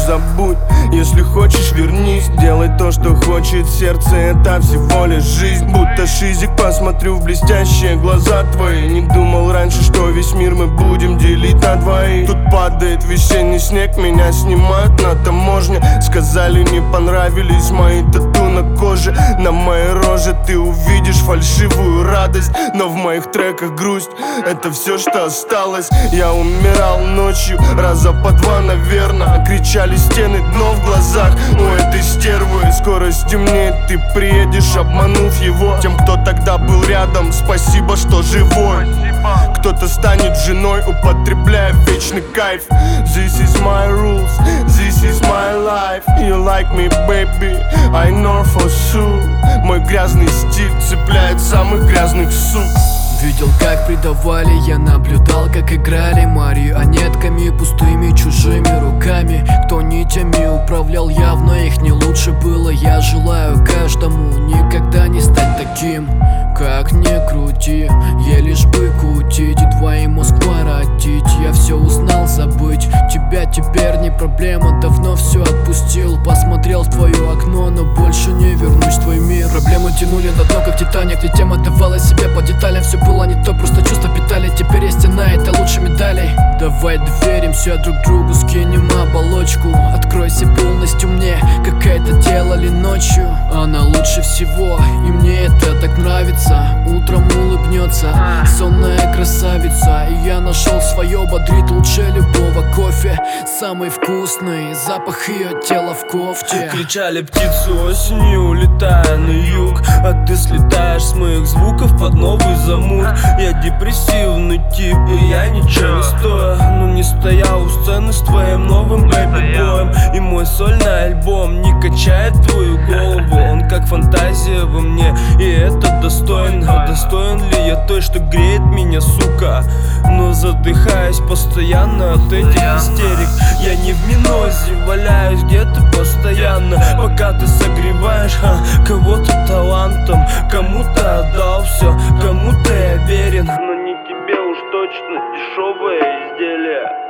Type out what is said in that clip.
забудь. Если хочешь, вернись, делай то, что хочет сердце. Это всего лишь жизнь, будто шизик. Посмотрю в блестящие глаза твои. Не думал раньше, что весь мир мы будем делить на двоих. Тут падает весенний снег, меня снимают на таможне. Сказали, не понравились мои тату на коже. На моей роже ты увидишь фальшивую радость, но в моих треках грусть, это все, что осталось. Я умирал ночью, раза по два, наверное. Кричали стены, дно в глазах у этой стервы. Скоро стемнеет, ты приедешь, обманув его. Тем, кто тогда был рядом, спасибо, что живой. Кто-то станет женой, употребляя вечный кайф. This is my rules, this is my life. You like me, baby, I know for sure. Мой грязный стиль цепляет самых грязных сук. Видел, как предавали, я наблюдал, как играли марионетками, пустыми чужими руками. Кто нитями управлял, явно их не лучше было. Я желаю каждому никогда не стать таким. Как ни крути, я лишь бы кутить и твой мозг воротить. Я все узнал, забыть тебя теперь не проблема. Давно все отпустил, посмотрел в твое окно, но больше не вернусь в твой мир. Проблемы тянули на дно, как Титаник, где тема давала себе по деталям. Все было не то, просто чувства питали. Теперь есть стена, это лучше медалей. Давай доверимся друг другу, скинем оболочку. Откройся полностью мне, как это делали ночью. Она лучше всего, и мне это так нравится. Утром улыбнется сонная красавица. И я нашел свое, бодрит лучше любого кофе. Самый вкусный запах ее тела в кофте. Кричали птицы осенью, улетая на юг. А ты слетаешь с моих звуков под новый замут. Я депрессивный тип, и я ничего не стою. Но не стоял у сцены с твоим новым бэби-боем. И мой сольный альбом не качает твою голову. Он как фантазия во мне, и это достойно. Достоин ли я той, что греет меня, сука? Но задыхаюсь постоянно от этих истерик. Я не в минозе, валяюсь где-то постоянно. Пока ты согреваешь кого-то талантом. Кому-то отдал все, кому-то я верен. Но не тебе уж точно, дешевое изделие.